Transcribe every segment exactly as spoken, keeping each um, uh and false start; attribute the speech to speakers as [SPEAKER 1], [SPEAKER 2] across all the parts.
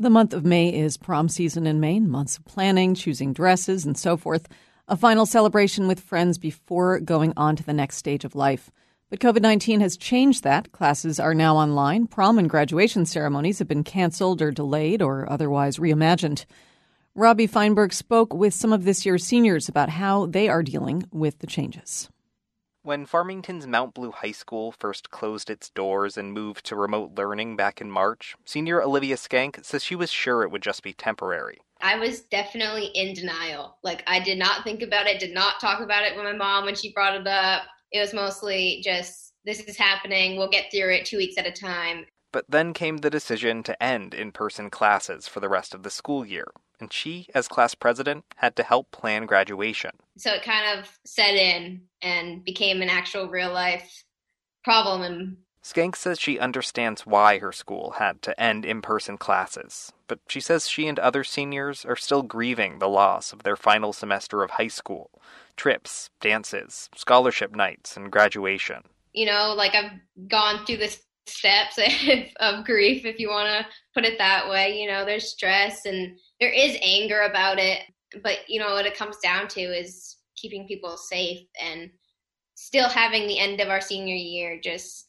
[SPEAKER 1] The month of May is prom season in Maine, months of planning, choosing dresses, and so forth. A final celebration with friends before going on to the next stage of life. But covid nineteen has changed that. Classes are now online. Prom and graduation ceremonies have been canceled or delayed or otherwise reimagined. Robbie Feinberg spoke with some of this year's seniors about how they are dealing with the changes.
[SPEAKER 2] When Farmington's Mount Blue High School first closed its doors and moved to remote learning back in March, senior Olivia Skank says she was sure it would just be temporary.
[SPEAKER 3] I was definitely in denial. Like, I did not think about it, did not talk about it with my mom when she brought it up. It was mostly just, this is happening, we'll get through it two weeks at a time.
[SPEAKER 2] But then came the decision to end in-person classes for the rest of the school year. And she, as class president, had to help plan graduation.
[SPEAKER 3] So it kind of set in and became an actual real-life problem. And
[SPEAKER 2] Skank says she understands why her school had to end in-person classes, but she says she and other seniors are still grieving the loss of their final semester of high school, trips, dances, scholarship nights, and graduation.
[SPEAKER 3] You know, like I've gone through the steps of grief, if you want to put it that way. You know, there's stress and there is anger about it, but, you know, what it comes down to is keeping people safe and still having the end of our senior year just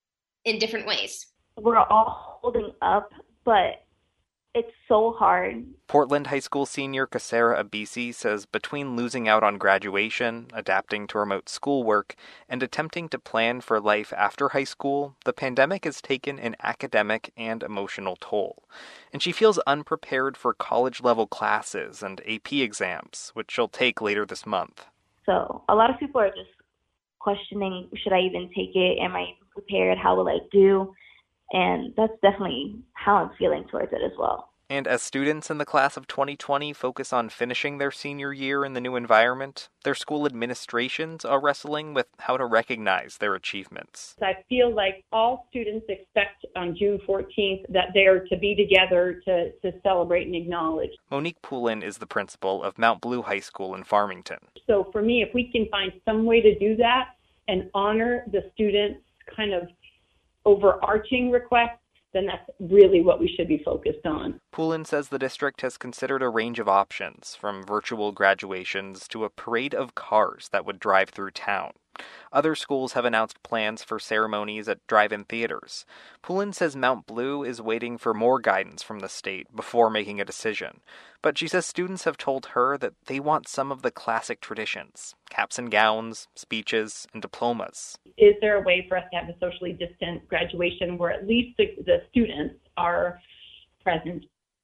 [SPEAKER 3] in different ways.
[SPEAKER 4] We're all holding up, but it's so hard.
[SPEAKER 2] Portland High School senior Kasera Abisi says between losing out on graduation, adapting to remote schoolwork, and attempting to plan for life after high school, the pandemic has taken an academic and emotional toll. And she feels unprepared for college-level classes and A P exams, which she'll take later this month.
[SPEAKER 4] So a lot of people are just questioning, should I even take it? Am I prepared? How will I do? And that's definitely how I'm feeling towards it as well.
[SPEAKER 2] And as students in the class of twenty twenty focus on finishing their senior year in the new environment, their school administrations are wrestling with how to recognize their achievements.
[SPEAKER 5] I feel like all students expect on June fourteenth that they are to be together to, to celebrate and acknowledge.
[SPEAKER 2] Monique Poulin is the principal of Mount Blue High School in Farmington.
[SPEAKER 5] So for me, if we can find some way to do that and honor the students' kind of overarching requests, then that's really what we should be focused on.
[SPEAKER 2] Poulin says the district has considered a range of options, from virtual graduations to a parade of cars that would drive through town. Other schools have announced plans for ceremonies at drive-in theaters. Poulin says Mount Blue is waiting for more guidance from the state before making a decision. But she says students have told her that they want some of the classic traditions, caps and gowns, speeches, and diplomas.
[SPEAKER 5] Is there a way for us to have a socially distant graduation where at least the, the students are present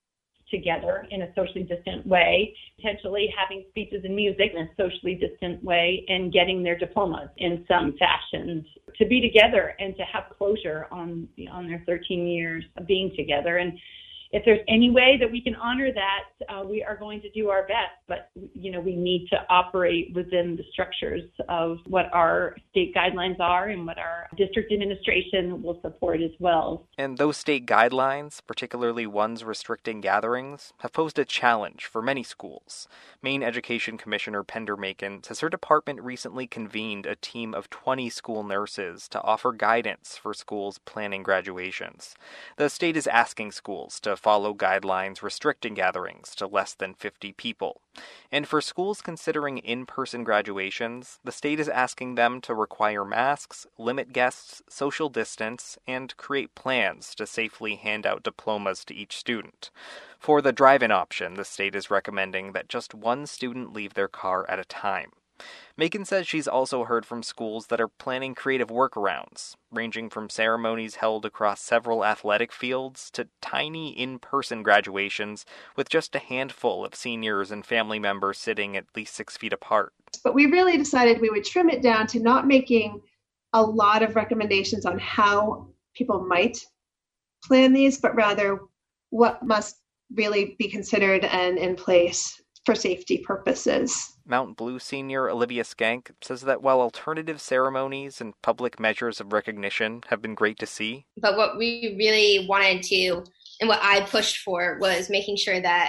[SPEAKER 5] together in a socially distant way, potentially having speeches and music in a socially distant way, and getting their diplomas in some fashion, to be together and to have closure on on their thirteen years of being together. And if there's any way that we can honor that, uh, we are going to do our best. But, you know, we need to operate within the structures of what our state guidelines are and what our district administration will support as well.
[SPEAKER 2] And those state guidelines, particularly ones restricting gatherings, have posed a challenge for many schools. Maine Education Commissioner Pender Macon says her department recently convened a team of twenty school nurses to offer guidance for schools planning graduations. The state is asking schools to follow guidelines restricting gatherings to less than fifty people. And for schools considering in-person graduations, the state is asking them to require masks, limit guests, social distance, and create plans to safely hand out diplomas to each student. For the drive-in option, the state is recommending that just one student leave their car at a time. Macon says she's also heard from schools that are planning creative workarounds, ranging from ceremonies held across several athletic fields to tiny in-person graduations with just a handful of seniors and family members sitting at least six feet apart.
[SPEAKER 6] But we really decided we would trim it down to not making a lot of recommendations on how people might plan these, but rather what must really be considered and in place for safety purposes.
[SPEAKER 2] Mount Blue senior Olivia Skank says that while alternative ceremonies and public measures of recognition have been great to see,
[SPEAKER 3] but what we really wanted to, and what I pushed for, was making sure that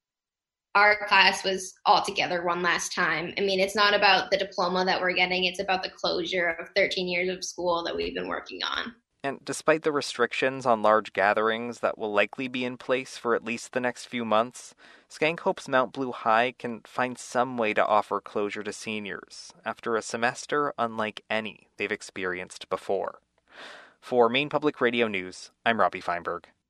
[SPEAKER 3] our class was all together one last time. I mean, it's not about the diploma that we're getting, it's about the closure of thirteen years of school that we've been working on.
[SPEAKER 2] And despite the restrictions on large gatherings that will likely be in place for at least the next few months, Skank hopes Mount Blue High can find some way to offer closure to seniors after a semester unlike any they've experienced before. For Maine Public Radio News, I'm Robbie Feinberg.